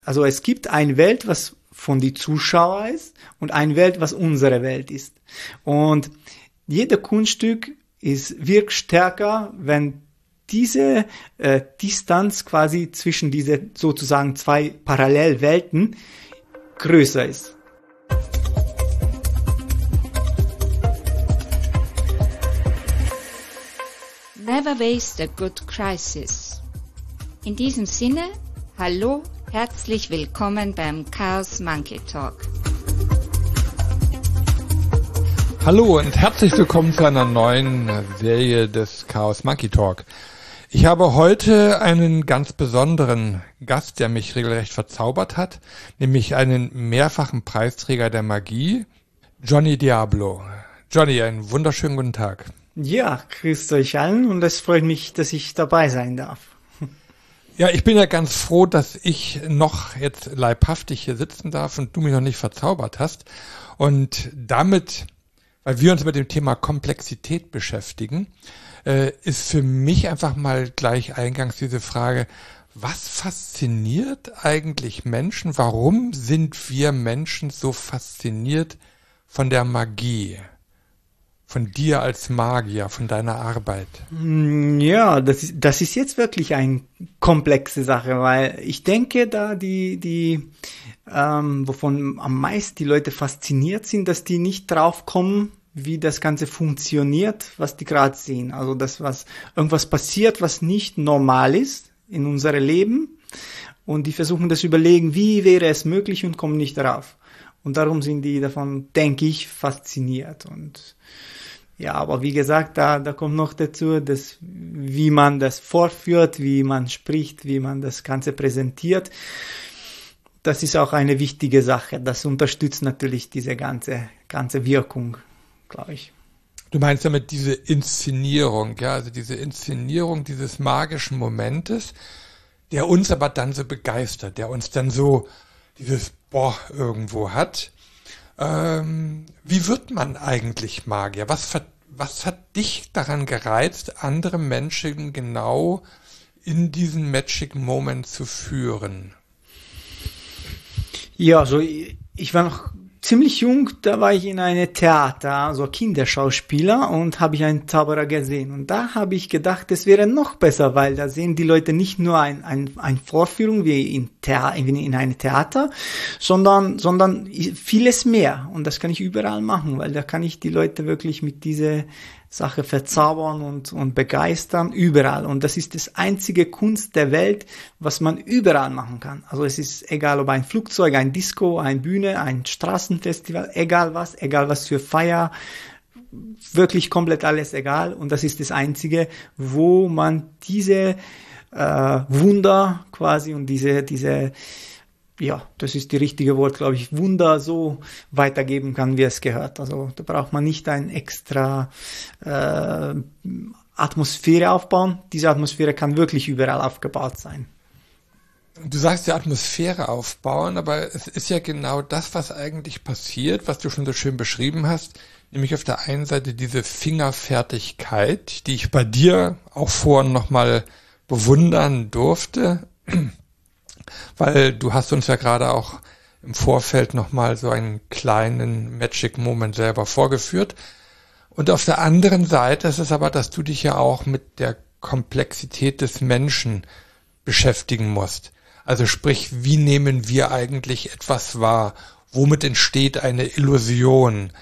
Also es gibt eine Welt, was von die Zuschauer ist und eine Welt, was unsere Welt ist. Und jeder Kunststück wirkt stärker, wenn diese Distanz quasi zwischen diese sozusagen zwei Parallelwelten größer ist. Never waste a good crisis. In diesem Sinne, hallo, herzlich willkommen beim Chaos Monkey Talk. Hallo und herzlich willkommen zu einer neuen Serie des Chaos Monkey Talk. Ich habe heute einen ganz besonderen Gast, der mich regelrecht verzaubert hat, nämlich einen mehrfachen Preisträger der Magie, Johnny Diablo. Johnny, einen wunderschönen guten Tag. Ja, grüßt euch allen und es freut mich, dass ich dabei sein darf. Ja, ich bin ja ganz froh, dass ich noch jetzt leibhaftig hier sitzen darf und du mich noch nicht verzaubert hast. Und damit, weil wir uns mit dem Thema Komplexität beschäftigen, ist für mich einfach mal gleich eingangs diese Frage, was fasziniert eigentlich Menschen? Warum sind wir Menschen so fasziniert von der Magie? Von dir als Magier, von deiner Arbeit? Ja, das ist jetzt wirklich eine komplexe Sache, weil ich denke, da wovon am meisten die Leute fasziniert sind, dass die nicht drauf kommen, wie das Ganze funktioniert, was die gerade sehen. Also was irgendwas passiert, was nicht normal ist in unserem Leben, und die versuchen das überlegen, wie wäre es möglich, und kommen nicht drauf. Und darum sind die davon, denke ich, fasziniert. Und ja, aber wie gesagt, da kommt noch dazu, dass wie man das vorführt, wie man spricht, wie man das Ganze präsentiert. Das ist auch eine wichtige Sache. Das unterstützt natürlich diese ganze Wirkung, glaube ich. Du meinst damit diese Inszenierung, ja, also diese Inszenierung dieses magischen Momentes, der uns aber dann so begeistert, der uns dann so dieses Boah irgendwo hat. Wie wird man eigentlich Magier? Was hat dich daran gereizt, andere Menschen genau in diesen Magic Moment zu führen? Ja, also ich war noch ziemlich jung, da war ich in einem Theater, so Kinderschauspieler, und habe ich einen Zauberer gesehen. Und da habe ich gedacht, es wäre noch besser, weil da sehen die Leute nicht nur eine Vorführung wie in einem Theater, sondern vieles mehr. Und das kann ich überall machen, weil da kann ich die Leute wirklich mit dieser Sache verzaubern und begeistern, überall. Und das ist das einzige Kunst der Welt, was man überall machen kann. Also es ist egal, ob ein Flugzeug, ein Disco, eine Bühne, ein Straßenfestival, egal was für Feier, wirklich komplett alles egal. Und das ist das einzige, wo man diese Wunder quasi und diese ja, das ist die richtige Wort, glaube ich, Wunder so weitergeben kann, wie es gehört. Also da braucht man nicht ein extra Atmosphäre aufbauen. Diese Atmosphäre kann wirklich überall aufgebaut sein. Du sagst ja Atmosphäre aufbauen, aber es ist ja genau das, was eigentlich passiert, was du schon so schön beschrieben hast, nämlich auf der einen Seite diese Fingerfertigkeit, die ich bei dir auch vorhin nochmal bewundern durfte, weil du hast uns ja gerade auch im Vorfeld nochmal so einen kleinen Magic Moment selber vorgeführt. Und auf der anderen Seite ist es aber, dass du dich ja auch mit der Komplexität des Menschen beschäftigen musst. Also sprich, wie nehmen wir eigentlich etwas wahr? Womit entsteht eine Illusion?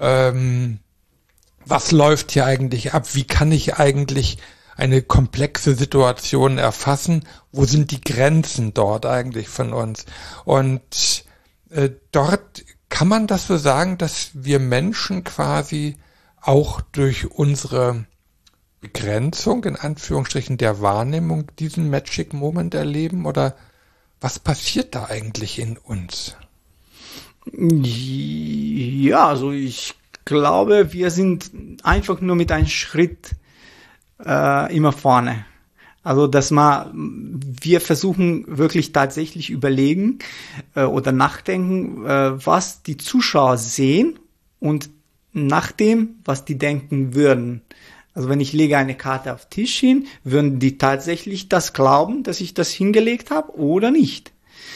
Was läuft hier eigentlich ab? Wie kann ich eigentlich eine komplexe Situation erfassen? Wo sind die Grenzen dort eigentlich von uns? Und dort kann man das so sagen, dass wir Menschen quasi auch durch unsere Begrenzung, in Anführungsstrichen, der Wahrnehmung diesen Magic Moment erleben? Oder was passiert da eigentlich in uns? Ja, also ich glaube, wir sind einfach nur mit einem Schritt immer vorne. Also wir versuchen wirklich tatsächlich überlegen oder nachdenken, was die Zuschauer sehen, und nach dem, was die denken würden. Also wenn ich lege eine Karte auf den Tisch hin, würden die tatsächlich das glauben, dass ich das hingelegt habe oder nicht.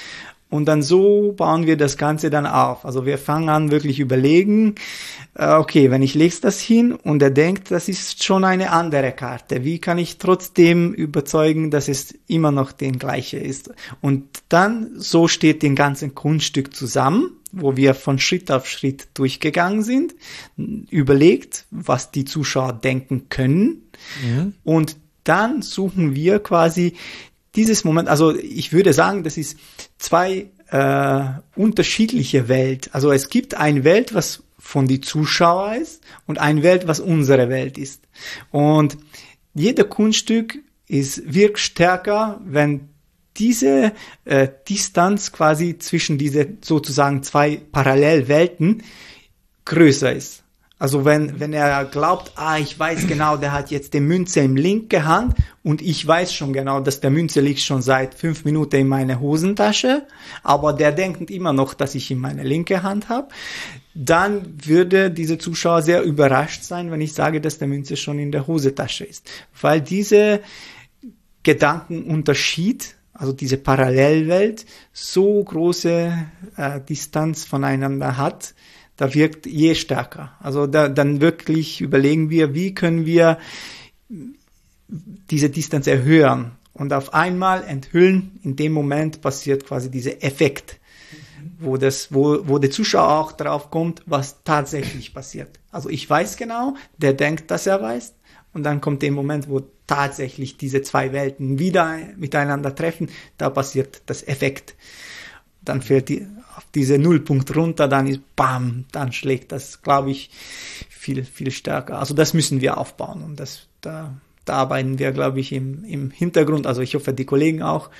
Und dann so bauen wir das Ganze dann auf. Also wir fangen an, wirklich überlegen, okay, wenn ich lege das hin und er denkt, das ist schon eine andere Karte. Wie kann ich trotzdem überzeugen, dass es immer noch den gleiche ist? Und dann, so steht den ganzen Kunststück zusammen, wo wir von Schritt auf Schritt durchgegangen sind, überlegt, was die Zuschauer denken können. Mhm. Und dann suchen wir quasi dieses Moment, also ich würde sagen, das ist zwei unterschiedliche Welt. Also es gibt eine Welt, was von die Zuschauer ist und eine Welt, was unsere Welt ist. Und jeder Kunststück wirkt stärker, wenn diese Distanz quasi zwischen diese sozusagen zwei Parallelwelten größer ist. Also wenn er glaubt, ich weiß genau, der hat jetzt die Münze im linke Hand und ich weiß schon genau, dass der Münze liegt schon seit 5 Minuten in meiner Hosentasche, aber der denkt immer noch, dass ich in meine linke Hand habe, dann würde dieser Zuschauer sehr überrascht sein, wenn ich sage, dass der Münze schon in der Hosentasche ist. Weil diese Gedankenunterschied, also diese Parallelwelt, so große Distanz voneinander hat, da wirkt je stärker. Also dann wirklich überlegen wir, wie können wir diese Distanz erhöhen und auf einmal enthüllen. In dem Moment passiert quasi dieser Effekt, wo der Zuschauer auch drauf kommt, was tatsächlich passiert. Also ich weiß genau, der denkt, dass er weiß. Und dann kommt der Moment, wo tatsächlich diese zwei Welten wieder miteinander treffen. Da passiert das Effekt. Dann fällt auf diese Nullpunkt runter, dann ist bam, dann schlägt das, glaube ich, viel, viel stärker. Also das müssen wir aufbauen und da arbeiten wir, glaube ich, im Hintergrund. Also ich hoffe, die Kollegen auch.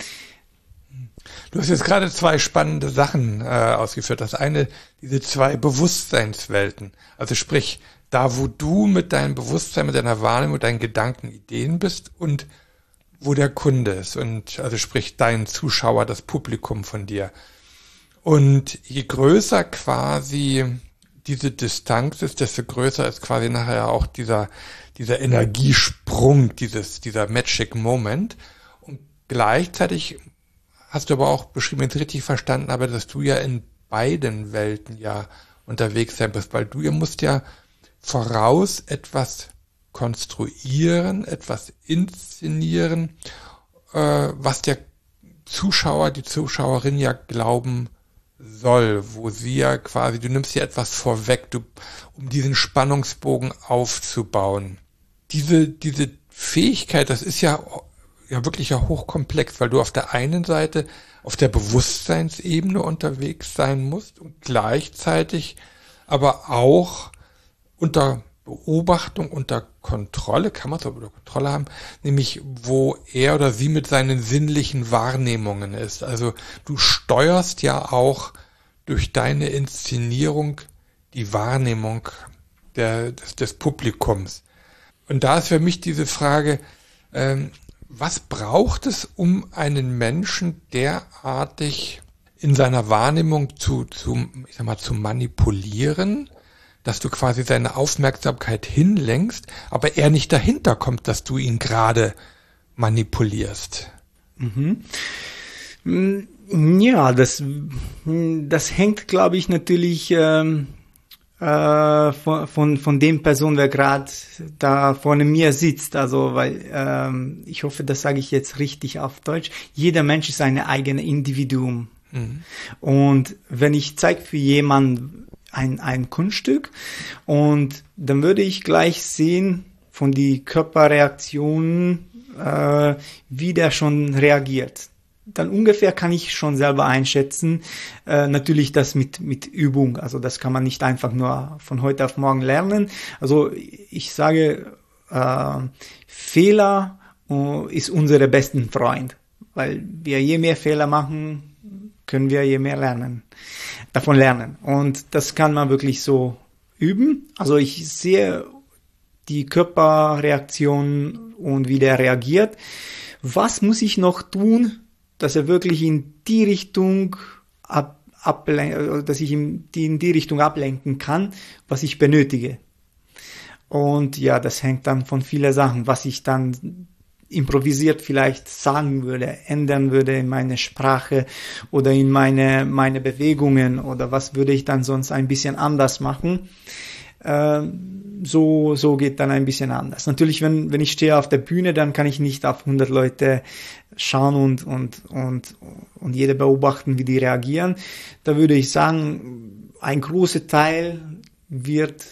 Du hast jetzt gerade zwei spannende Sachen ausgeführt. Das eine, diese zwei Bewusstseinswelten. Also sprich, da wo du mit deinem Bewusstsein, mit deiner Wahrnehmung, mit deinen Gedanken, Ideen bist und wo der Kunde ist und also sprich dein Zuschauer, das Publikum von dir. Und je größer quasi diese Distanz ist, desto größer ist quasi nachher auch dieser Energiesprung, dieser Magic Moment. Und gleichzeitig hast du aber auch beschrieben, wenn ich es richtig verstanden habe, dass du ja in beiden Welten ja unterwegs sein bist, weil du musst ja voraus etwas konstruieren, etwas inszenieren, was der Zuschauer, die Zuschauerin ja glauben soll, wo sie ja quasi, du nimmst ja etwas vorweg, um diesen Spannungsbogen aufzubauen. Diese Fähigkeit, das ist ja wirklich ja hochkomplex, weil du auf der einen Seite auf der Bewusstseinsebene unterwegs sein musst und gleichzeitig aber auch unter Beobachtung, unter Kontrolle, kann man es aber unter Kontrolle haben, nämlich wo er oder sie mit seinen sinnlichen Wahrnehmungen ist. Also du steuerst ja auch durch deine Inszenierung die Wahrnehmung des Publikums. Und da ist für mich diese Frage, was braucht es, um einen Menschen derartig in seiner Wahrnehmung zu manipulieren, dass du quasi seine Aufmerksamkeit hinlenkst, aber er nicht dahinter kommt, dass du ihn gerade manipulierst. Mhm. Ja, das hängt, glaube ich, natürlich von dem Person, wer gerade da vorne mir sitzt. Also, weil ich hoffe, das sage ich jetzt richtig auf Deutsch. Jeder Mensch ist ein eigenes Individuum. Mhm. Und wenn ich zeige für jemanden ein Kunststück und dann würde ich gleich sehen von die Körperreaktionen, wie der schon reagiert. Dann ungefähr kann ich schon selber einschätzen. Natürlich das mit Übung. Also das kann man nicht einfach nur von heute auf morgen lernen. Also ich sage, Fehler ist unser besten Freund. Weil wir je mehr Fehler machen, können wir je mehr davon lernen. Und das kann man wirklich so üben. Also ich sehe die Körperreaktion und wie der reagiert. Was muss ich noch tun, dass er wirklich in die Richtung dass ich ihn in die Richtung ablenken kann, was ich benötige. Und ja, das hängt dann von vielen Sachen, was ich dann improvisiert vielleicht sagen würde, ändern würde in meine Sprache oder in meine Bewegungen oder was würde ich dann sonst ein bisschen anders machen. So geht dann ein bisschen anders. Natürlich, wenn ich stehe auf der Bühne, dann kann ich nicht auf 100 Leute schauen und jede beobachten, wie die reagieren. Da würde ich sagen, ein großer Teil wird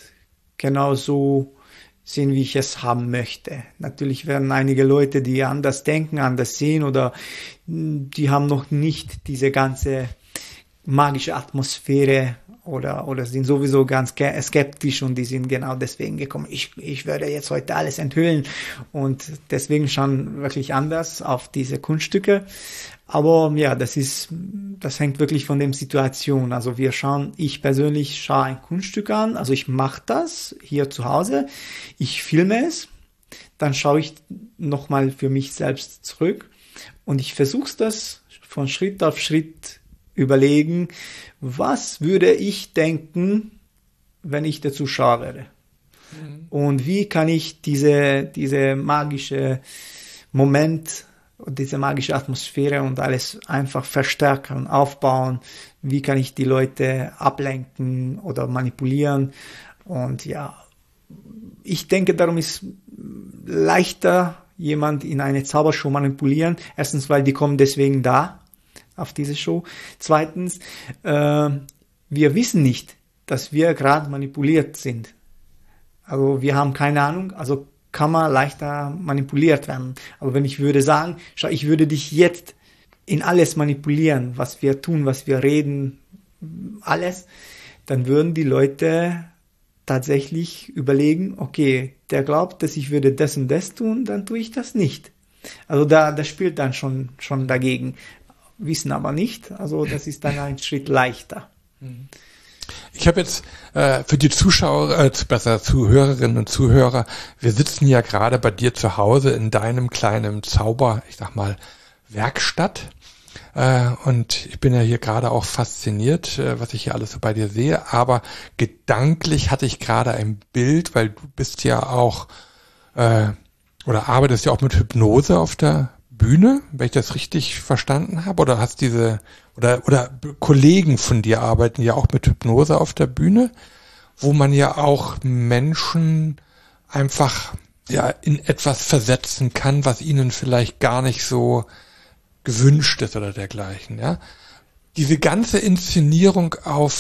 genauso sehen, wie ich es haben möchte. Natürlich werden einige Leute, die anders denken, anders sehen oder die haben noch nicht diese ganze magische Atmosphäre oder sind sowieso ganz skeptisch und die sind genau deswegen gekommen. Ich werde jetzt heute alles enthüllen und deswegen schauen wirklich anders auf diese Kunststücke. Aber ja, das hängt wirklich von der Situation. Also ich persönlich schaue ein Kunststück an, also ich mache das hier zu Hause, ich filme es, dann schaue ich nochmal für mich selbst zurück und ich versuche das von Schritt auf Schritt überlegen, was würde ich denken, wenn ich der Zuschauer wäre? Und wie kann ich diese magische Moment und diese magische Atmosphäre und alles einfach verstärken und aufbauen? Wie kann ich die Leute ablenken oder manipulieren? Und ja, ich denke, darum ist leichter, jemand in eine Zaubershow manipulieren. Erstens, weil die kommen deswegen da auf diese Show. Zweitens, wir wissen nicht, dass wir gerade manipuliert sind. Also wir haben keine Ahnung, also kann man leichter manipuliert werden. Aber wenn ich würde sagen, schau, ich würde dich jetzt in alles manipulieren, was wir tun, was wir reden, alles, dann würden die Leute tatsächlich überlegen, okay, der glaubt, dass ich würde das und das tun, dann tue ich das nicht. Also da spielt dann schon dagegen. Wissen aber nicht, also das ist dann ein Schritt leichter. Ich habe jetzt für die Zuhörerinnen und Zuhörer, wir sitzen ja gerade bei dir zu Hause in deinem kleinen Zauber, ich sag mal, Werkstatt. Und ich bin ja hier gerade auch fasziniert, was ich hier alles so bei dir sehe. Aber gedanklich hatte ich gerade ein Bild, weil du bist ja auch oder arbeitest ja auch mit Hypnose auf der Bühne, wenn ich das richtig verstanden habe, oder hast oder Kollegen von dir arbeiten ja auch mit Hypnose auf der Bühne, wo man ja auch Menschen einfach ja in etwas versetzen kann, was ihnen vielleicht gar nicht so gewünscht ist oder dergleichen, ja. Diese ganze Inszenierung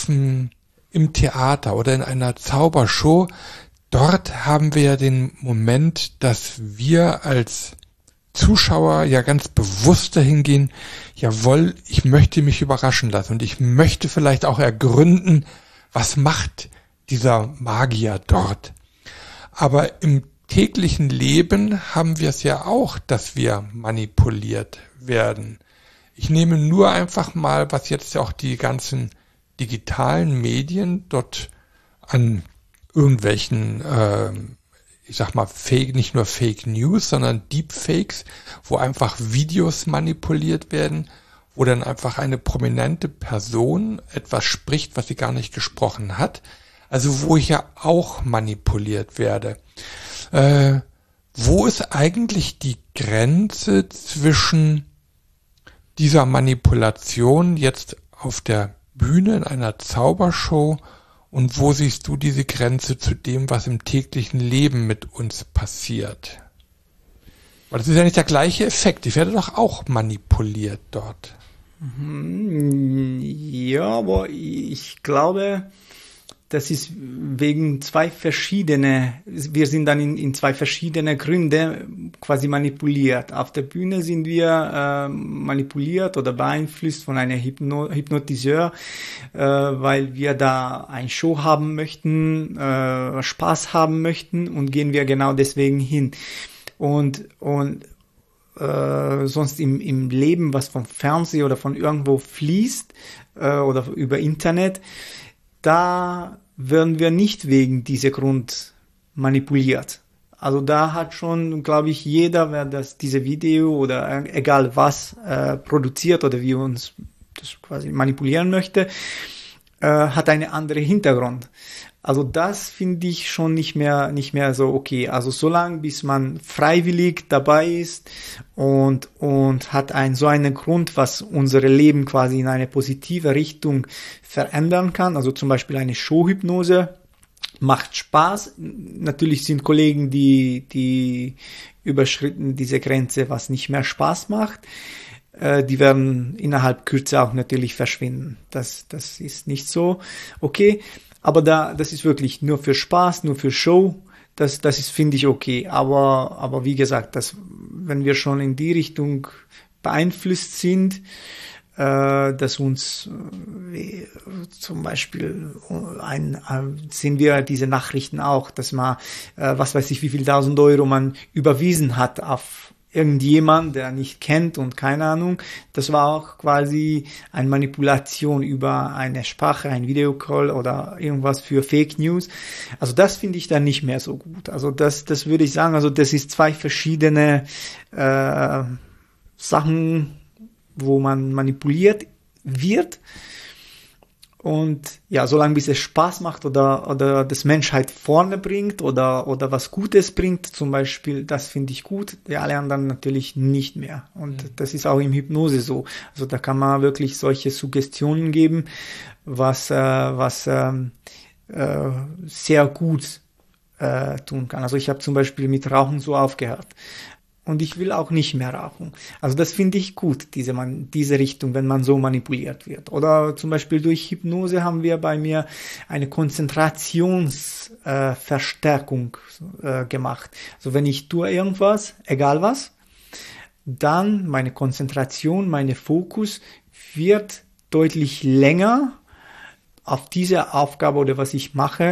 im Theater oder in einer Zaubershow, dort haben wir ja den Moment, dass wir als Zuschauer ja ganz bewusst dahin gehen, jawohl, ich möchte mich überraschen lassen und ich möchte vielleicht auch ergründen, was macht dieser Magier dort. Aber im täglichen Leben haben wir es ja auch, dass wir manipuliert werden. Ich nehme nur einfach mal, was jetzt auch die ganzen digitalen Medien dort an irgendwelchen ich sag mal, nicht nur Fake News, sondern Deepfakes, wo einfach Videos manipuliert werden, wo dann einfach eine prominente Person etwas spricht, was sie gar nicht gesprochen hat. Also wo ich ja auch manipuliert werde. Wo ist eigentlich die Grenze zwischen dieser Manipulation jetzt auf der Bühne in einer Zaubershow und wo siehst du diese Grenze zu dem, was im täglichen Leben mit uns passiert? Weil das ist ja nicht der gleiche Effekt. Ich werde doch auch manipuliert dort. Ja, aber ich glaube, das ist wegen wir sind dann in zwei verschiedene Gründe quasi manipuliert. Auf der Bühne sind wir manipuliert oder beeinflusst von einem Hypnotiseur, weil wir da eine Show haben möchten, Spaß haben möchten und gehen wir genau deswegen hin. Und sonst im Leben, was vom Fernsehen oder von irgendwo fließt oder über Internet, da werden wir nicht wegen dieser Grund manipuliert. Also da hat schon, glaube ich, jeder, wer diese Video oder egal was produziert oder wie uns das quasi manipulieren möchte, hat einen anderen Hintergrund. Also das finde ich schon nicht mehr so okay. Also solange bis man freiwillig dabei ist und hat so einen Grund, was unser Leben quasi in eine positive Richtung verändern kann. Also zum Beispiel eine Showhypnose macht Spaß. Natürlich sind Kollegen, die überschritten diese Grenze, was nicht mehr Spaß macht. Die werden innerhalb Kürze auch natürlich verschwinden. Das ist nicht so okay. Aber das ist wirklich nur für Spaß, nur für Show. Das ist, finde ich, okay. Aber wie gesagt, wenn wir schon in die Richtung beeinflusst sind, dass uns zum Beispiel sehen wir diese Nachrichten auch, dass man, was weiß ich, wie viel 1.000 Euro man überwiesen hat auf irgendjemand, der nicht kennt und keine Ahnung. Das war auch quasi eine Manipulation über eine Sprache, ein Videocall oder irgendwas für Fake News. Also das finde ich dann nicht mehr so gut. Also das würde ich sagen, also das ist zwei verschiedene Sachen, wo man manipuliert wird. Und ja, solange bis es Spaß macht oder das Menschheit vorne bringt oder was Gutes bringt, zum Beispiel, das finde ich gut. Die alle anderen natürlich nicht mehr. Und das ist auch im Hypnose so. Also da kann man wirklich solche Suggestionen geben, was sehr gut tun kann. Also ich habe zum Beispiel mit Rauchen so aufgehört. Und ich will auch nicht mehr rauchen. Also das finde ich gut, diese Richtung, wenn man so manipuliert wird. Oder zum Beispiel durch Hypnose haben wir bei mir eine Konzentrationsverstärkung gemacht. Also wenn ich tue irgendwas, egal was, dann meine Konzentration, meine Fokus wird deutlich länger auf diese Aufgabe oder was ich mache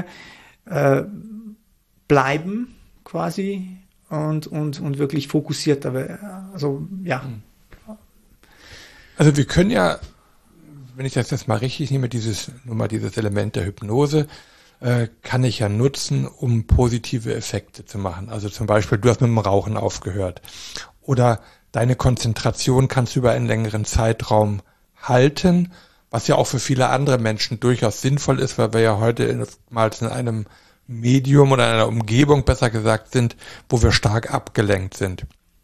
bleiben quasi. Und wirklich fokussiert, aber also ja. Also wir können ja, wenn ich das jetzt mal richtig nehme, dieses Element der Hypnose, kann ich ja nutzen, um positive Effekte zu machen. Also zum Beispiel, du hast mit dem Rauchen aufgehört. Oder deine Konzentration kannst du über einen längeren Zeitraum halten, was ja auch für viele andere Menschen durchaus sinnvoll ist, weil wir ja heute mal in einem Medium oder einer Umgebung, besser gesagt, sind, wo wir stark abgelenkt sind.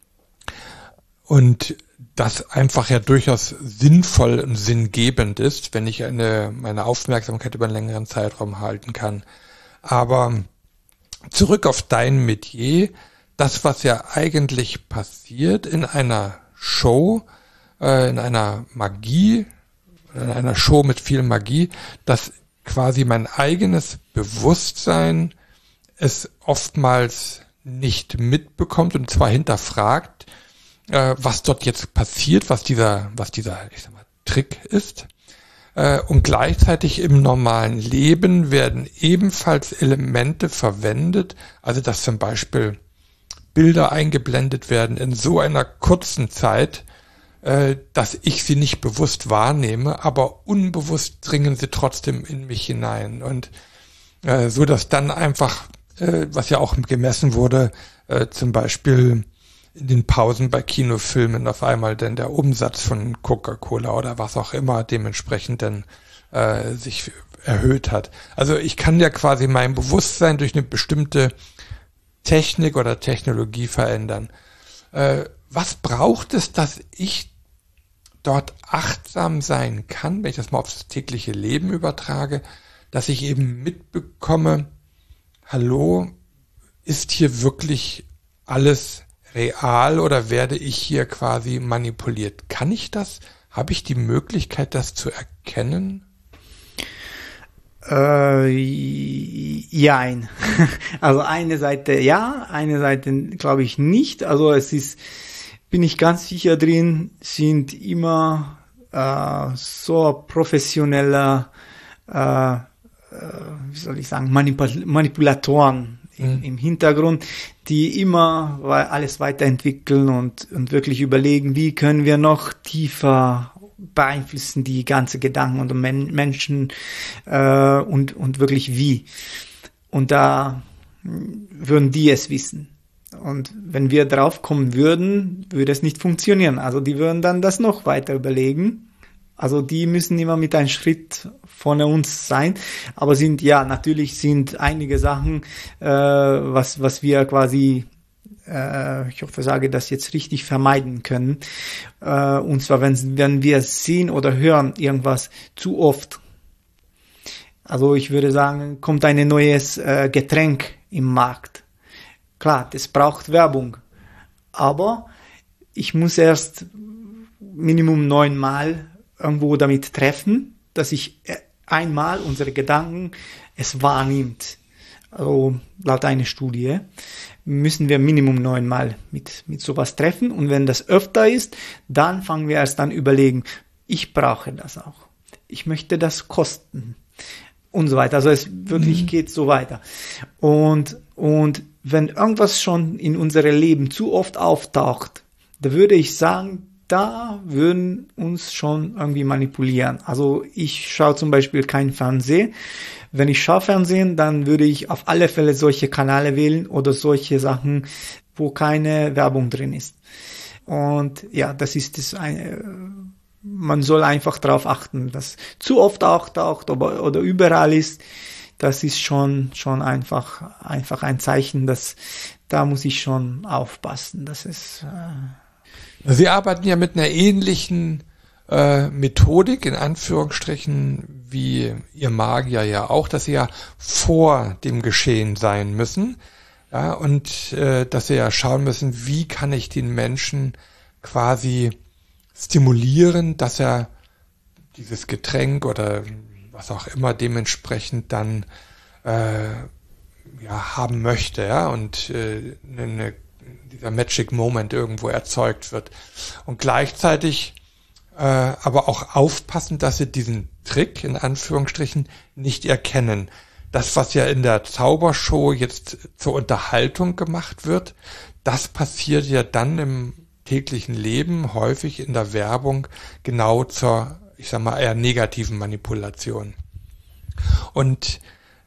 Und das einfach ja durchaus sinnvoll und sinngebend ist, wenn ich meine Aufmerksamkeit über einen längeren Zeitraum halten kann. Aber zurück auf dein Metier, das, was ja eigentlich passiert in einer Show, in einer Magie, in einer Show mit viel Magie, dass quasi mein eigenes Bewusstsein es oftmals nicht mitbekommt und zwar hinterfragt, was dort jetzt passiert, was dieser, ich sag mal, Trick ist. Und gleichzeitig im normalen Leben werden ebenfalls Elemente verwendet, also dass zum Beispiel Bilder eingeblendet werden in so einer kurzen Zeit, dass ich sie nicht bewusst wahrnehme, aber unbewusst dringen sie trotzdem in mich hinein. Und so, dass dann einfach, was ja auch gemessen wurde, zum Beispiel in den Pausen bei Kinofilmen auf einmal denn der Umsatz von Coca-Cola oder was auch immer dementsprechend dann sich erhöht hat. Also ich kann ja quasi mein Bewusstsein durch eine bestimmte Technik oder Technologie verändern. Was braucht es, dass ich dort achtsam sein kann, wenn ich das mal aufs tägliche Leben übertrage, dass ich eben mitbekomme, hallo, ist hier wirklich alles real oder werde ich hier quasi manipuliert? Kann ich das? Habe ich die Möglichkeit, das zu erkennen? Jein. Also eine Seite ja, eine Seite glaube ich nicht. Also bin ich ganz sicher drin, sind immer so professioneller, wie soll ich sagen, Manipulatoren im Hintergrund, die immer alles weiterentwickeln und wirklich überlegen, wie können wir noch tiefer beeinflussen die ganze Gedanken und Menschen und wirklich wie. Und da würden die es wissen. Und wenn wir drauf kommen würden, würde es nicht funktionieren. Also die würden dann das noch weiter überlegen, Also die müssen immer mit einem Schritt von uns sein. Aber natürlich sind einige Sachen, was wir quasi, ich hoffe, ich sage das jetzt richtig, vermeiden können. Und zwar, wenn wir sehen oder hören irgendwas zu oft. Also ich würde sagen, kommt ein neues Getränk im Markt. Klar, das braucht Werbung. Aber ich muss erst Minimum 9-mal irgendwo damit treffen, dass ich einmal unsere Gedanken es wahrnimmt. Also laut einer Studie müssen wir Minimum 9-mal mit sowas treffen. Und wenn das öfter ist, dann fangen wir erst an überlegen, ich brauche das auch. Ich möchte das kosten. Und so weiter. Also es wirklich geht so weiter. Und wenn irgendwas schon in unserem Leben zu oft auftaucht, da würde ich sagen, da würden uns schon irgendwie manipulieren. Also ich schaue zum Beispiel kein Fernsehen. Wenn ich schaue Fernsehen, dann würde ich auf alle Fälle solche Kanäle wählen oder solche Sachen, wo keine Werbung drin ist. Und ja, das ist das eine. Man soll einfach darauf achten, dass zu oft auftaucht oder überall ist. Das ist schon einfach ein Zeichen, dass da muss ich schon aufpassen. Das ist. Sie arbeiten ja mit einer ähnlichen Methodik, in Anführungsstrichen, wie Ihr Magier ja auch, dass Sie ja vor dem Geschehen sein müssen, ja, und dass Sie ja schauen müssen, wie kann ich den Menschen quasi stimulieren, dass er dieses Getränk oder was auch immer dementsprechend dann haben möchte, ja, und dieser Magic Moment irgendwo erzeugt wird. Und gleichzeitig aber auch aufpassen, dass sie diesen Trick, in Anführungsstrichen, nicht erkennen. Das, was ja in der Zaubershow jetzt zur Unterhaltung gemacht wird, das passiert ja dann im täglichen Leben, häufig in der Werbung, genau zur, ich sag mal, eher negativen Manipulation. Und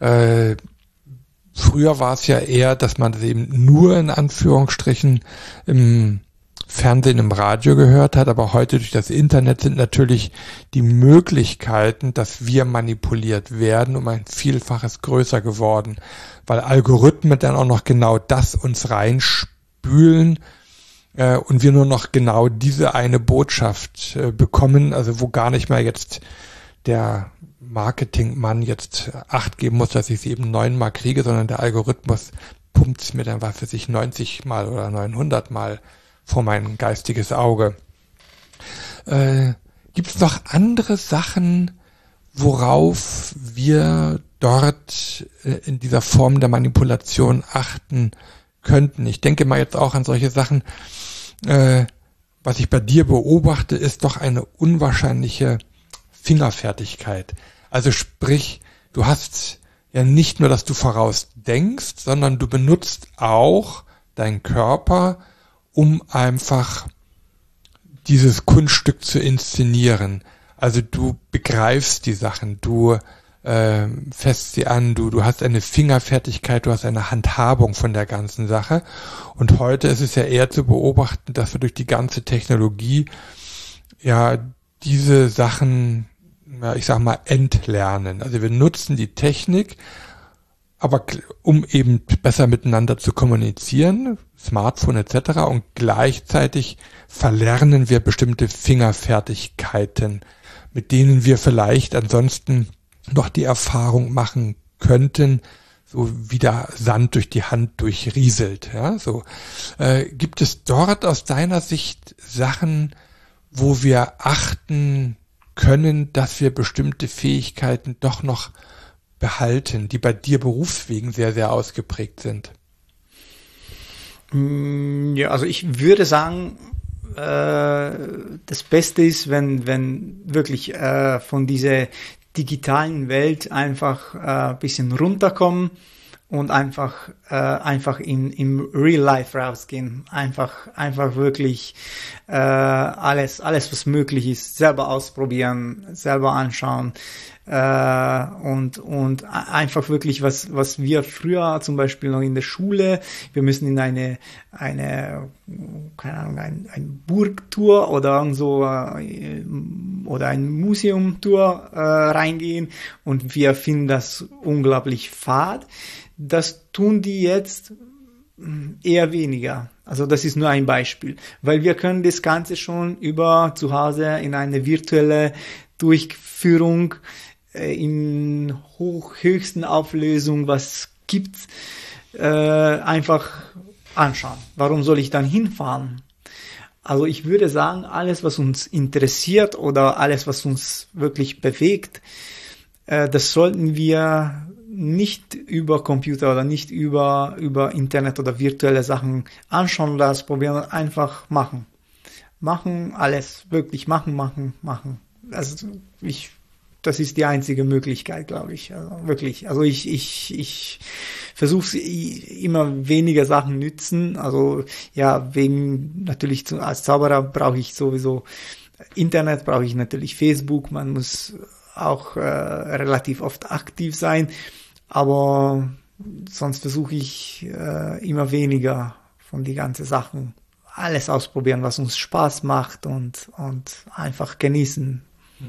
früher war es ja eher, dass man das eben nur in Anführungsstrichen im Fernsehen, im Radio gehört hat, aber heute durch das Internet sind natürlich die Möglichkeiten, dass wir manipuliert werden, um ein Vielfaches größer geworden, weil Algorithmen dann auch noch genau das uns reinspülen und wir nur noch genau diese eine Botschaft bekommen, also wo gar nicht mehr jetzt der Marketingmann jetzt Acht geben muss, dass ich sie eben 9-mal kriege, sondern der Algorithmus pumpt es mir dann, was für sich 90-mal oder 900-mal vor mein geistiges Auge. Gibt es noch andere Sachen, worauf wir dort in dieser Form der Manipulation achten könnten? Ich denke mal jetzt auch an solche Sachen, was ich bei dir beobachte, ist doch eine unwahrscheinliche Fingerfertigkeit. Also sprich, du hast ja nicht nur, dass du vorausdenkst, sondern du benutzt auch deinen Körper, um einfach dieses Kunststück zu inszenieren. Also du begreifst die Sachen, du fässt sie an, du hast eine Fingerfertigkeit, du hast eine Handhabung von der ganzen Sache. Und heute ist es ja eher zu beobachten, dass wir durch die ganze Technologie ja diese Sachen, ich sag mal, entlernen. Also wir nutzen die Technik, aber um eben besser miteinander zu kommunizieren, Smartphone etc. und gleichzeitig verlernen wir bestimmte Fingerfertigkeiten, mit denen wir vielleicht ansonsten noch die Erfahrung machen könnten, so wie der Sand durch die Hand durchrieselt. Ja, so. Gibt es dort aus deiner Sicht Sachen, wo wir achten können, dass wir bestimmte Fähigkeiten doch noch behalten, die bei dir berufswegen sehr, sehr ausgeprägt sind? Ja, also ich würde sagen, das Beste ist, wenn wirklich von dieser digitalen Welt einfach ein bisschen runterkommen und einfach im Real Life rausgehen, einfach wirklich alles was möglich ist, selber ausprobieren, selber anschauen, und einfach wirklich was wir früher zum Beispiel noch in der Schule, wir müssen in eine keine Ahnung, ein Burgtour oder so oder ein Museumtour reingehen und wir finden das unglaublich fad. Das tun die jetzt eher weniger. Also das ist nur ein Beispiel, weil wir können das Ganze schon über zu Hause in eine virtuelle Durchführung in höchsten Auflösung, was gibt's, einfach anschauen. Warum soll ich dann hinfahren? Also ich würde sagen, alles, was uns interessiert oder alles, was uns wirklich bewegt, das sollten wir nicht über Computer oder nicht über Internet oder virtuelle Sachen anschauen, das probieren, einfach machen. Machen, alles, wirklich machen. Also das ist die einzige Möglichkeit, glaube ich. Also wirklich. Also ich versuche immer weniger Sachen nützen. Also ja, natürlich als Zauberer brauche ich sowieso Internet, brauche ich natürlich Facebook. Man muss auch relativ oft aktiv sein. Aber sonst versuche ich immer weniger von die ganzen Sachen, alles ausprobieren, was uns Spaß macht und einfach genießen.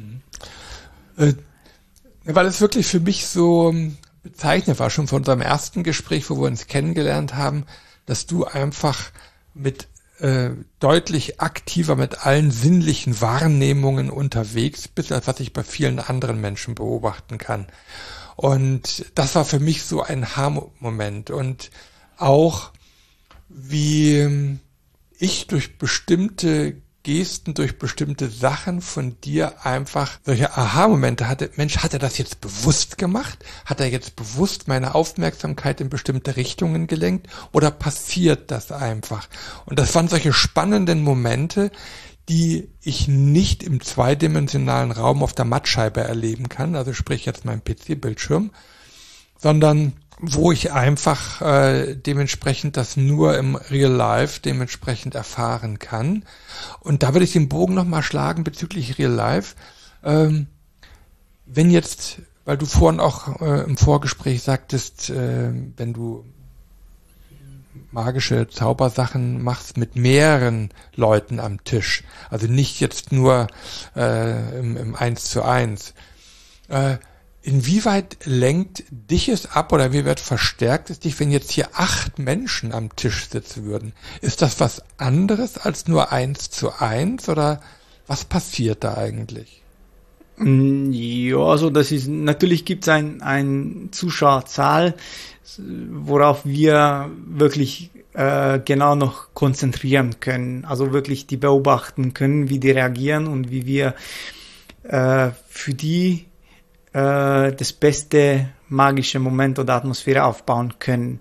Weil es wirklich für mich so bezeichnend war, schon von unserem ersten Gespräch, wo wir uns kennengelernt haben, dass du einfach mit deutlich aktiver mit allen sinnlichen Wahrnehmungen unterwegs bist, als was ich bei vielen anderen Menschen beobachten kann. Und das war für mich so ein Aha-Moment. Und auch wie ich durch bestimmte Gesten, durch bestimmte Sachen von dir einfach solche Aha-Momente hatte. Mensch, hat er das jetzt bewusst gemacht? Hat er jetzt bewusst meine Aufmerksamkeit in bestimmte Richtungen gelenkt? Oder passiert das einfach? Und das waren solche spannenden Momente, die ich nicht im zweidimensionalen Raum auf der Mattscheibe erleben kann, also sprich jetzt mein PC-Bildschirm, sondern wo ich einfach dementsprechend das nur im Real Life dementsprechend erfahren kann. Und da würde ich den Bogen nochmal schlagen bezüglich Real Life. Wenn jetzt, weil du vorhin auch im Vorgespräch sagtest, wenn du magische Zaubersachen machst mit mehreren Leuten am Tisch, also nicht jetzt nur im 1:1. Inwieweit lenkt dich es ab oder wie weit verstärkt es dich, wenn jetzt hier 8 Menschen am Tisch sitzen würden? Ist das was anderes als nur 1:1 oder was passiert da eigentlich? Ja, also das ist, natürlich gibt es ein Zuschauerzahl, worauf wir wirklich genau noch konzentrieren können. Also wirklich die beobachten können, wie die reagieren und wie wir für die das beste magische Moment oder Atmosphäre aufbauen können.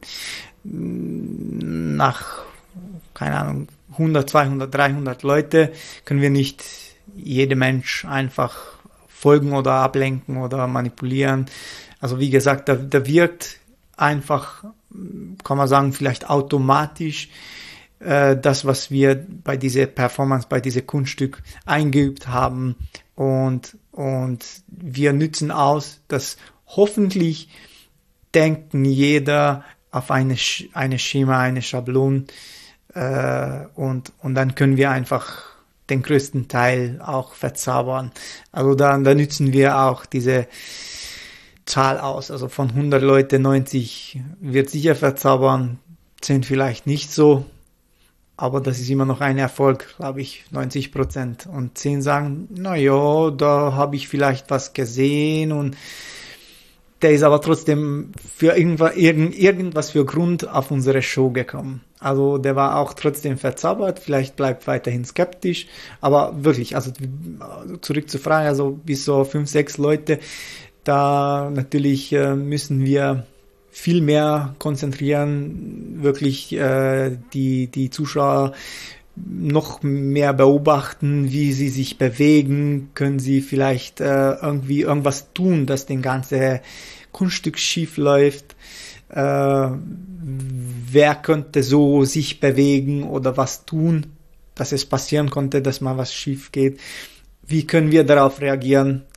Nach, keine Ahnung, 100, 200, 300 Leute können wir nicht jedem Mensch einfach folgen oder ablenken oder manipulieren. Also wie gesagt, da wirkt einfach, kann man sagen, vielleicht automatisch das, was wir bei dieser Performance, bei diesem Kunststück eingeübt haben und wir nützen aus, dass hoffentlich denken jeder auf eine Schema, eine Schablon und dann können wir einfach den größten Teil auch verzaubern. Also da nützen wir auch diese Zahl aus. Also von 100 Leute 90 wird sicher verzaubern, 10 vielleicht nicht so. Aber das ist immer noch ein Erfolg, glaube ich, 90%. Und 10 sagen, naja, da habe ich vielleicht was gesehen und der ist aber trotzdem für irgendwas für Grund auf unsere Show gekommen. Also der war auch trotzdem verzaubert, vielleicht bleibt weiterhin skeptisch, aber wirklich, also zurück zur Frage, also bis so 5, 6 Leute, da natürlich müssen wir viel mehr konzentrieren, wirklich die Zuschauer noch mehr beobachten, wie sie sich bewegen, können sie vielleicht irgendwie irgendwas tun, dass das ganze Kunststück schief läuft, wer könnte so sich bewegen oder was tun, dass es passieren konnte, dass mal was schief geht, wie können wir darauf reagieren,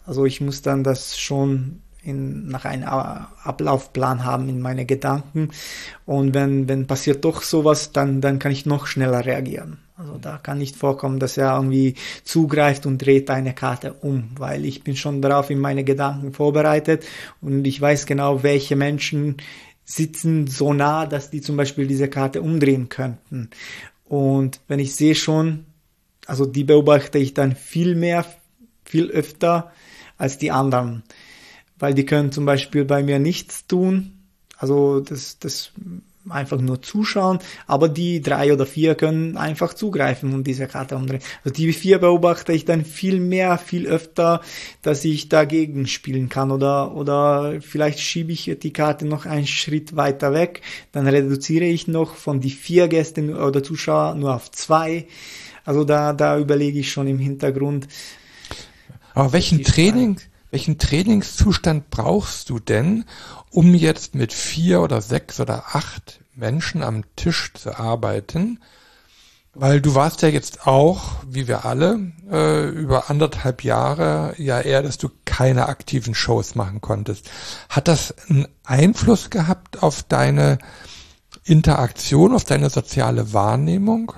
Also ich muss dann das schon nach einem Ablaufplan haben in meine Gedanken. Und wenn passiert doch sowas, dann kann ich noch schneller reagieren. Also da kann nicht vorkommen, dass er irgendwie zugreift und dreht eine Karte um, weil ich bin schon darauf in meine Gedanken vorbereitet und ich weiß genau, welche Menschen sitzen so nah, dass die zum Beispiel diese Karte umdrehen könnten. Und wenn ich sehe schon, also die beobachte ich dann viel öfter als die anderen. Weil die können zum Beispiel bei mir nichts tun, also das einfach nur zuschauen, aber die 3 oder 4 können einfach zugreifen und diese Karte umdrehen. Also die 4 beobachte ich dann viel öfter, dass ich dagegen spielen kann oder vielleicht schiebe ich die Karte noch einen Schritt weiter weg, dann reduziere ich noch von die 4 Gäste oder Zuschauer nur auf 2. Also da überlege ich schon im Hintergrund. Aber welchen Trainingszustand brauchst du denn, um jetzt mit 4 oder 6 oder 8 Menschen am Tisch zu arbeiten? Weil du warst ja jetzt auch, wie wir alle, über 1,5 Jahre ja eher, dass du keine aktiven Shows machen konntest. Hat das einen Einfluss gehabt auf deine Interaktion, auf deine soziale Wahrnehmung?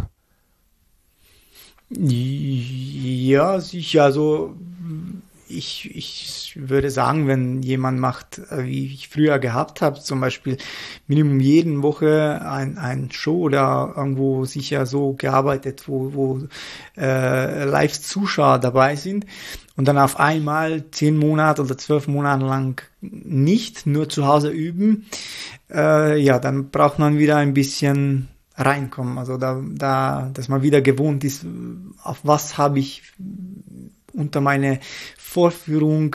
Ja, sicher. Also ich würde sagen, wenn jemand macht, wie ich früher gehabt habe, zum Beispiel Minimum jede Woche ein Show oder irgendwo sicher so gearbeitet, wo Live-Zuschauer dabei sind und dann auf einmal 10 Monate oder 12 Monate lang nicht, nur zu Hause üben, dann braucht man wieder ein bisschen reinkommen. Also dass man wieder gewohnt ist, auf was habe ich unter meine Vorführung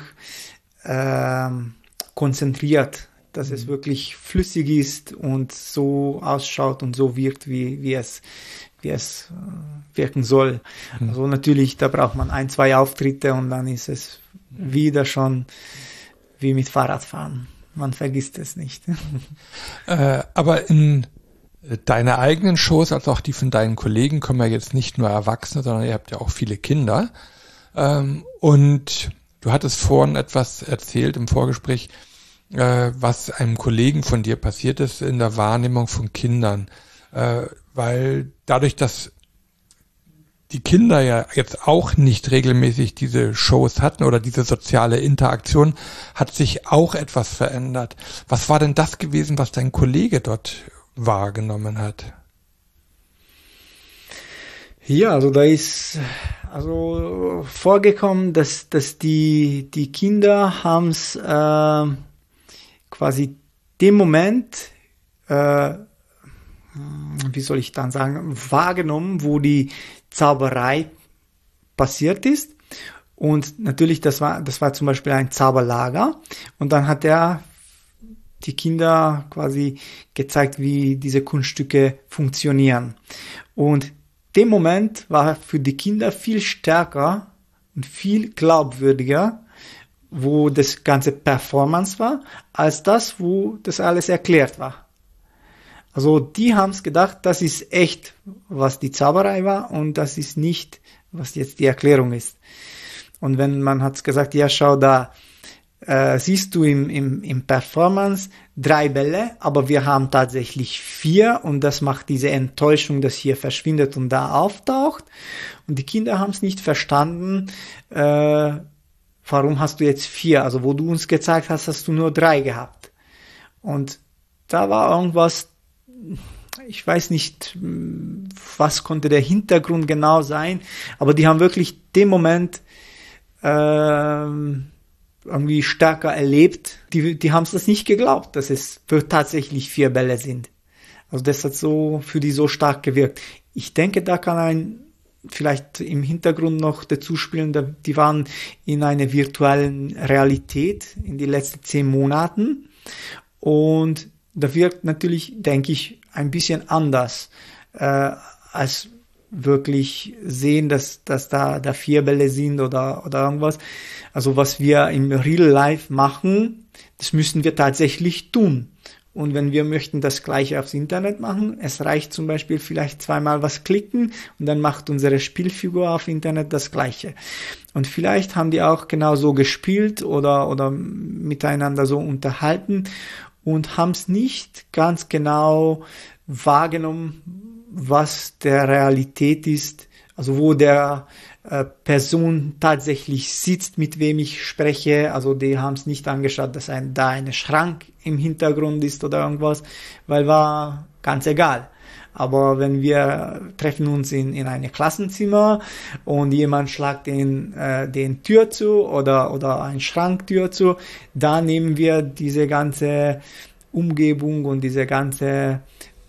konzentriert, dass es wirklich flüssig ist und so ausschaut und so wirkt, wie es wirken soll. Also natürlich, da braucht man 1, 2 Auftritte und dann ist es wieder schon wie mit Fahrradfahren. Man vergisst es nicht. Aber in deine eigenen Shows, als auch die von deinen Kollegen, kommen ja jetzt nicht nur Erwachsene, sondern ihr habt ja auch viele Kinder. Und du hattest vorhin etwas erzählt im Vorgespräch, was einem Kollegen von dir passiert ist in der Wahrnehmung von Kindern. Weil dadurch, dass die Kinder ja jetzt auch nicht regelmäßig diese Shows hatten oder diese soziale Interaktion, hat sich auch etwas verändert. Was war denn das gewesen, was dein Kollege dort wahrgenommen hat? Ja, also da ist vorgekommen, dass die Kinder haben es quasi dem Moment, wie soll ich dann sagen, wahrgenommen, wo die Zauberei passiert ist. Und natürlich, das war zum Beispiel ein Zauberlager. Und dann hat er die Kinder quasi gezeigt, wie diese Kunststücke funktionieren. Und dem Moment war für die Kinder viel stärker und viel glaubwürdiger, wo das ganze Performance war, als das, wo das alles erklärt war. Also die haben es gedacht, das ist echt, was die Zauberei war und das ist nicht, was jetzt die Erklärung ist. Und wenn man hat gesagt, ja schau da, siehst du im Performance 3 Bälle, aber wir haben tatsächlich 4 und das macht diese Enttäuschung, dass hier verschwindet und da auftaucht. Und die Kinder haben es nicht verstanden, warum hast du jetzt 4? Also wo du uns gezeigt hast, hast du nur 3 gehabt. Und da war irgendwas, ich weiß nicht, was konnte der Hintergrund genau sein, aber die haben wirklich den Moment irgendwie stärker erlebt. Die haben es das nicht geglaubt, dass es tatsächlich 4 Bälle sind. Also das hat so für die so stark gewirkt. Ich denke, da kann vielleicht im Hintergrund noch dazu spielen, die waren in einer virtuellen Realität in den letzten 10 Monaten und da wirkt natürlich, denke ich, ein bisschen anders als wirklich sehen, dass da 4 Bälle sind oder irgendwas. Also was wir im Real Life machen, das müssen wir tatsächlich tun. Und wenn wir möchten das Gleiche aufs Internet machen, es reicht zum Beispiel vielleicht zweimal was klicken und dann macht unsere Spielfigur auf Internet das Gleiche. Und vielleicht haben die auch genau so gespielt oder miteinander so unterhalten und haben es nicht ganz genau wahrgenommen, was der Realität ist, also wo der Person tatsächlich sitzt, mit wem ich spreche. Also die haben es nicht angeschaut, dass da ein Schrank im Hintergrund ist oder irgendwas, weil war ganz egal. Aber wenn wir treffen uns in einem Klassenzimmer und jemand schlagt den Tür zu oder ein Schranktür zu, da nehmen wir diese ganze Umgebung und diese ganze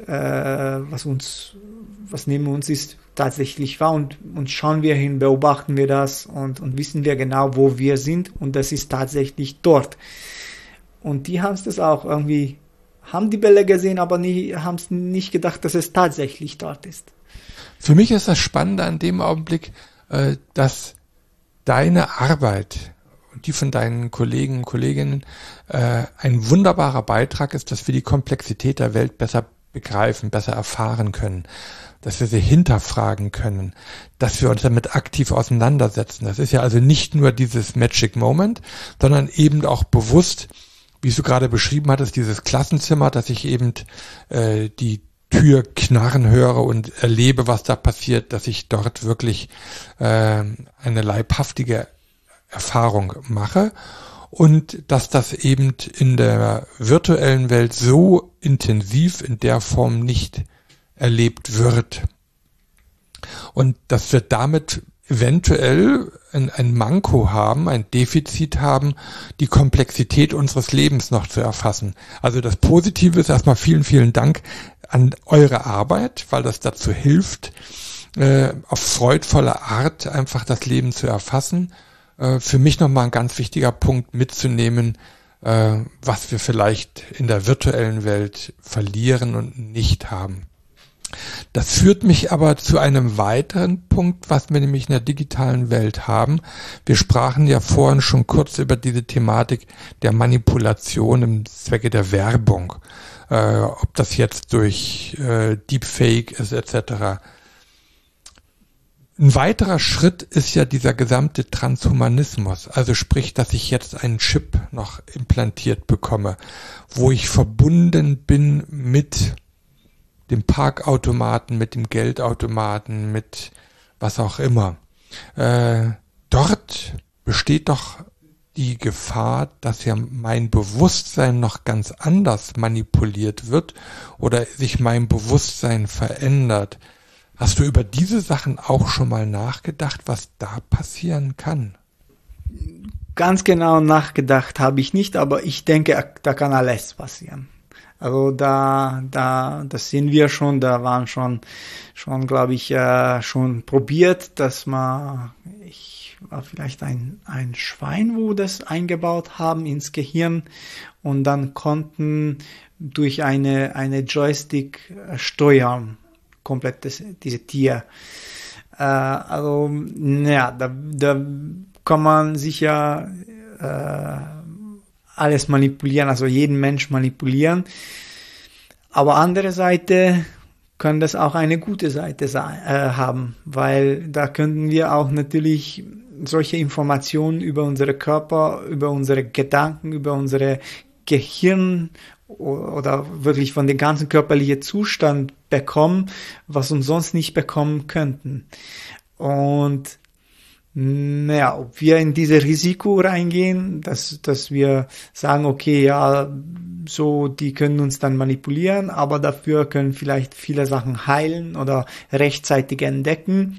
was neben uns ist, tatsächlich wahr und schauen wir hin, beobachten wir das und wissen wir genau, wo wir sind und das ist tatsächlich dort. Und die haben es auch irgendwie, haben die Bälle gesehen, aber haben es nicht gedacht, dass es tatsächlich dort ist. Für mich ist das Spannende an dem Augenblick, dass deine Arbeit und die von deinen Kollegen und Kolleginnen ein wunderbarer Beitrag ist, dass wir die Komplexität der Welt besser begreifen, besser erfahren können, dass wir sie hinterfragen können, dass wir uns damit aktiv auseinandersetzen. Das ist ja also nicht nur dieses Magic Moment, sondern eben auch bewusst, wie du gerade beschrieben hattest, dieses Klassenzimmer, dass ich eben die Tür knarren höre und erlebe, was da passiert, dass ich dort wirklich eine leibhaftige Erfahrung mache. Und dass das eben in der virtuellen Welt so intensiv in der Form nicht erlebt wird. Und dass wir damit eventuell ein Manko haben, ein Defizit haben, die Komplexität unseres Lebens noch zu erfassen. Also das Positive ist erstmal vielen, vielen Dank an eure Arbeit, weil das dazu hilft, auf freudvolle Art einfach das Leben zu erfassen. Für mich nochmal ein ganz wichtiger Punkt mitzunehmen, was wir vielleicht in der virtuellen Welt verlieren und nicht haben. Das führt mich aber zu einem weiteren Punkt, was wir nämlich in der digitalen Welt haben. Wir sprachen ja vorhin schon kurz über diese Thematik der Manipulation im Zwecke der Werbung. Ob das jetzt durch Deepfake ist etc. Ein weiterer Schritt ist ja dieser gesamte Transhumanismus, also sprich, dass ich jetzt einen Chip noch implantiert bekomme, wo ich verbunden bin mit dem Parkautomaten, mit dem Geldautomaten, mit was auch immer. Dort besteht doch die Gefahr, dass ja mein Bewusstsein noch ganz anders manipuliert wird oder sich mein Bewusstsein verändert. Hast du über diese Sachen auch schon mal nachgedacht, was da passieren kann? Ganz genau nachgedacht habe ich nicht, aber ich denke, da kann alles passieren. Also das sehen wir schon, da waren schon glaube ich, schon probiert, dass war vielleicht ein Schwein, wo das eingebaut haben ins Gehirn und dann konnten durch eine Joystick steuern, komplett diese Tier. Also, ja, da kann man sicher alles manipulieren, also jeden Mensch manipulieren. Aber andere Seite kann das auch eine gute Seite haben, weil da könnten wir auch natürlich solche Informationen über unsere Körper, über unsere Gedanken, über unsere Gehirn oder wirklich von dem ganzen körperlichen Zustand bekommen, was uns sonst nicht bekommen könnten. Und naja, ob wir in diese Risiko reingehen, dass wir sagen, okay, ja, so, die können uns dann manipulieren, aber dafür können vielleicht viele Sachen heilen oder rechtzeitig entdecken.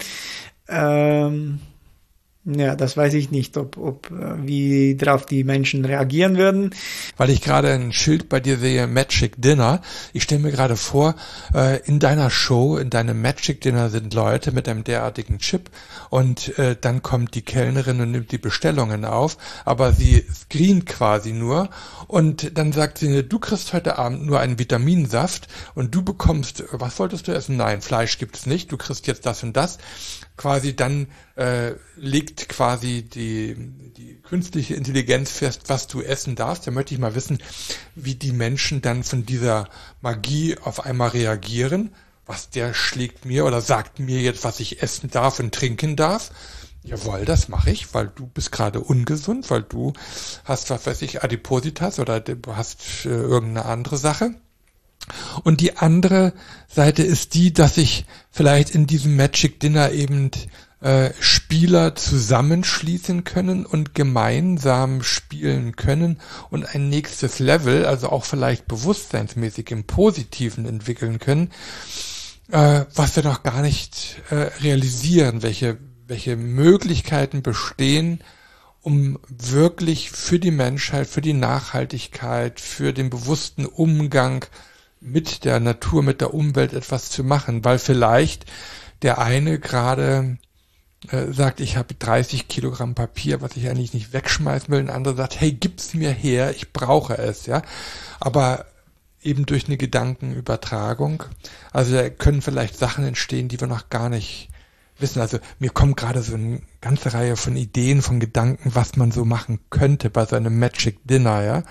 Ja, das weiß ich nicht, wie drauf die Menschen reagieren würden. Weil ich gerade ein Schild bei dir sehe, Magic Dinner. Ich stelle mir gerade vor, in deiner Show, in deinem Magic Dinner sind Leute mit einem derartigen Chip und dann kommt die Kellnerin und nimmt die Bestellungen auf, aber sie screent quasi nur und dann sagt sie, du kriegst heute Abend nur einen Vitaminsaft und du bekommst, was wolltest du essen? Nein, Fleisch gibt's nicht, du kriegst jetzt das und das. quasi dann legt quasi die künstliche Intelligenz fest, was du essen darfst. Da möchte ich mal wissen, wie die Menschen dann von dieser Magie auf einmal reagieren. Was der schlägt mir oder sagt mir jetzt, was ich essen darf und trinken darf. Jawohl, das mache ich, weil du bist gerade ungesund, weil du hast, was weiß ich, Adipositas oder du hast irgendeine andere Sache. Und die andere Seite ist die, dass ich vielleicht in diesem Magic Dinner eben Spieler zusammenschließen können und gemeinsam spielen können und ein nächstes Level, also auch vielleicht bewusstseinsmäßig im Positiven entwickeln können, was wir noch gar nicht realisieren, welche Möglichkeiten bestehen, um wirklich für die Menschheit, für die Nachhaltigkeit, für den bewussten Umgang mit der Natur, mit der Umwelt etwas zu machen, weil vielleicht der eine gerade sagt, ich habe 30 Kilogramm Papier, was ich eigentlich nicht wegschmeißen will, ein anderer sagt, hey, gib's mir her, ich brauche es, ja, aber eben durch eine Gedankenübertragung, also da können vielleicht Sachen entstehen, die wir noch gar nicht wissen, also mir kommt gerade so eine ganze Reihe von Ideen, von Gedanken, was man so machen könnte bei so einem Magic Dinner, ja.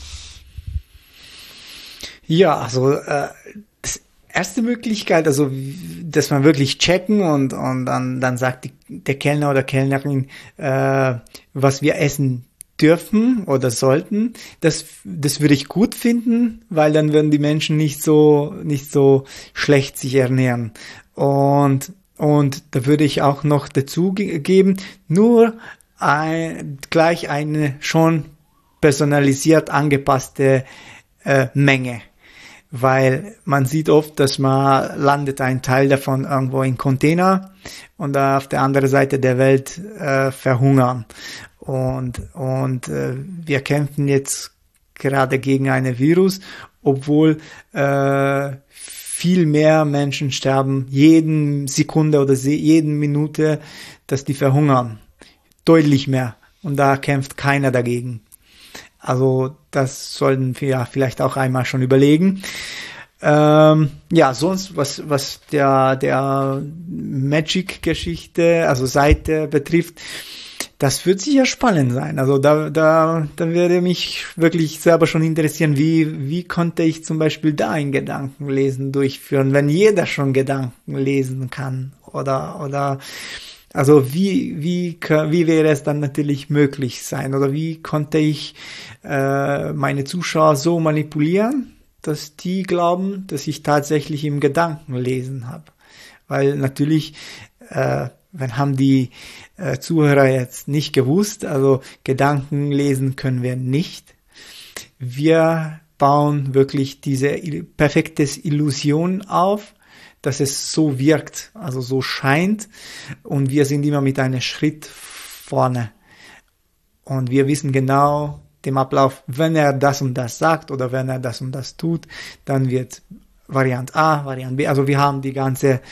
Ja, also erste Möglichkeit, also dass man wirklich checken und dann sagt der Kellner oder Kellnerin, was wir essen dürfen oder sollten, das würde ich gut finden, weil dann würden die Menschen nicht so schlecht sich ernähren. Und da würde ich auch noch dazu geben, nur gleich eine schon personalisiert angepasste Menge. Weil man sieht oft, dass man landet ein Teil davon irgendwo in Container und auf der anderen Seite der Welt verhungern. Und wir kämpfen jetzt gerade gegen ein Virus, obwohl viel mehr Menschen sterben jeden Sekunde oder jeden Minute, dass die verhungern. Deutlich mehr. Und da kämpft keiner dagegen. Also das sollten wir ja vielleicht auch einmal schon überlegen. Ja, sonst was der Magic-Geschichte, also Seite betrifft, das wird sicher spannend sein. Also da würde mich wirklich selber schon interessieren, wie konnte ich zum Beispiel da ein Gedankenlesen durchführen, wenn jeder schon Gedanken lesen kann oder also wie wäre es dann natürlich möglich sein oder wie konnte ich meine Zuschauer so manipulieren, dass die glauben, dass ich tatsächlich im Gedankenlesen habe. Weil natürlich, wenn haben die Zuhörer jetzt nicht gewusst, also Gedanken lesen können wir nicht. Wir bauen wirklich diese perfekte Illusion auf, dass es so wirkt, also so scheint, und wir sind immer mit einem Schritt vorne. Und wir wissen genau dem Ablauf, wenn er das und das sagt oder wenn er das und das tut, dann wird Variante A, Variante B, also wir haben die ganze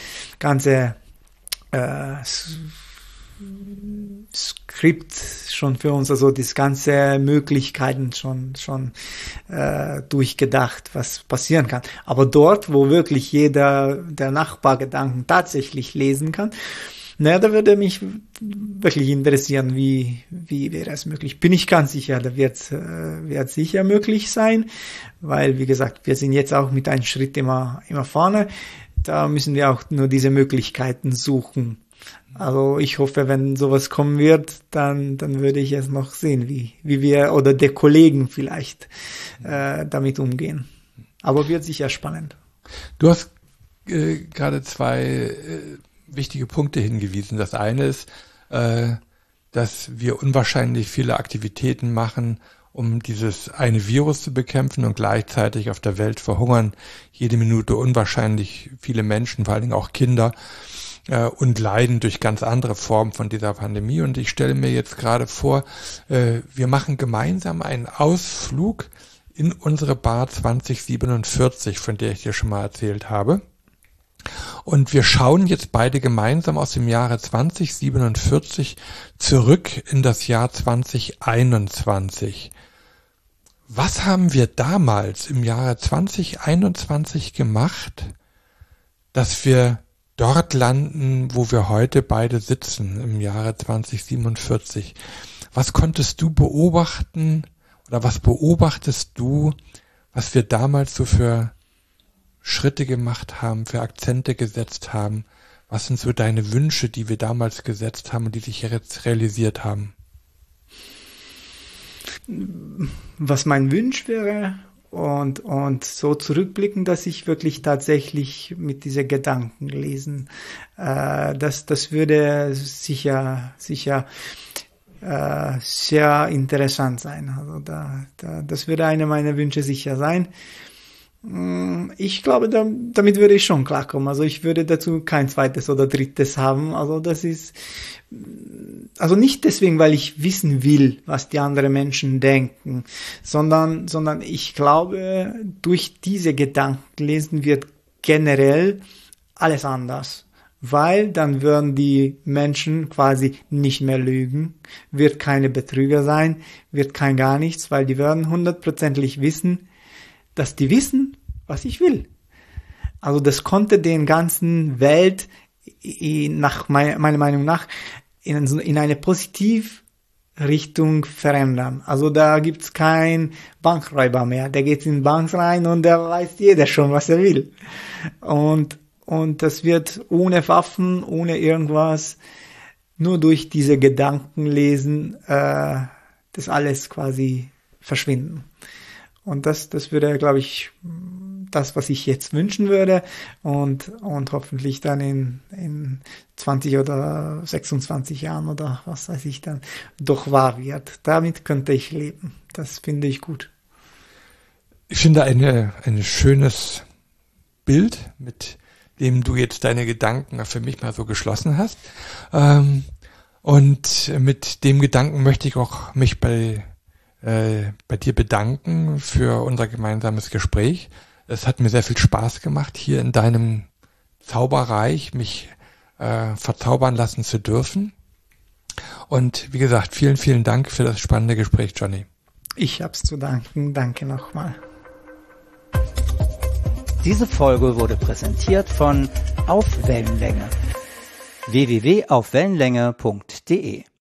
Skript schon für uns, also das ganze Möglichkeiten schon durchgedacht, was passieren kann. Aber dort, wo wirklich jeder der Nachbargedanken tatsächlich lesen kann, da würde mich wirklich interessieren, wie wäre es möglich. Bin ich ganz sicher, da wird sicher möglich sein, weil, wie gesagt, wir sind jetzt auch mit einem Schritt immer vorne. Da müssen wir auch nur diese Möglichkeiten suchen. Also ich hoffe, wenn sowas kommen wird, dann würde ich es noch sehen, wie wir oder der Kollegen vielleicht damit umgehen. Aber wird sicher spannend. Du hast gerade zwei wichtige Punkte hingewiesen. Das eine ist, dass wir unwahrscheinlich viele Aktivitäten machen, um dieses eine Virus zu bekämpfen, und gleichzeitig auf der Welt verhungern jede Minute unwahrscheinlich viele Menschen, vor allen Dingen auch Kinder, und leiden durch ganz andere Formen von dieser Pandemie. Und ich stelle mir jetzt gerade vor, wir machen gemeinsam einen Ausflug in unsere Bar 2047, von der ich dir schon mal erzählt habe. Und wir schauen jetzt beide gemeinsam aus dem Jahre 2047 zurück in das Jahr 2021. Was haben wir damals im Jahre 2021 gemacht, dass wir dort landen, wo wir heute beide sitzen, im Jahre 2047. Was konntest du beobachten oder was beobachtest du, was wir damals so für Schritte gemacht haben, für Akzente gesetzt haben? Was sind so deine Wünsche, die wir damals gesetzt haben und die sich jetzt realisiert haben? Was mein Wunsch wäre und so zurückblicken, dass ich wirklich tatsächlich mit diesen Gedanken lesen, das würde sicher sehr interessant sein. Also das würde einer meiner Wünsche sicher sein. Ich glaube, damit würde ich schon klarkommen. Also ich würde dazu kein zweites oder drittes haben. Also das ist, also nicht deswegen, weil ich wissen will, was die anderen Menschen denken, sondern ich glaube, durch diese Gedankenlesen wird generell alles anders. Weil dann würden die Menschen quasi nicht mehr lügen, wird keine Betrüger sein, wird kein gar nichts, weil die würden 100%ig wissen, dass die wissen, was ich will. Also das konnte den ganzen Welt nach meiner Meinung nach in eine positive Richtung verändern. Also da gibt's keinen Bankräuber mehr. Der geht in die Bank rein und der weiß jeder schon, was er will. Und das wird ohne Waffen, ohne irgendwas, nur durch diese Gedankenlesen, das alles quasi verschwinden. Und das würde, glaube ich, das, was ich jetzt wünschen würde und hoffentlich dann in 20 oder 26 Jahren oder was weiß ich dann doch wahr wird. Damit könnte ich leben. Das finde ich gut. Ich finde ein schönes Bild, mit dem du jetzt deine Gedanken für mich mal so geschlossen hast. Und mit dem Gedanken möchte ich auch mich bei dir bedanken für unser gemeinsames Gespräch. Es hat mir sehr viel Spaß gemacht, hier in deinem Zauberreich mich verzaubern lassen zu dürfen. Und wie gesagt, vielen, vielen Dank für das spannende Gespräch, Johnny. Ich hab's zu danken. Danke nochmal. Diese Folge wurde präsentiert von Auf Wellenlänge. www.aufwellenlänge.de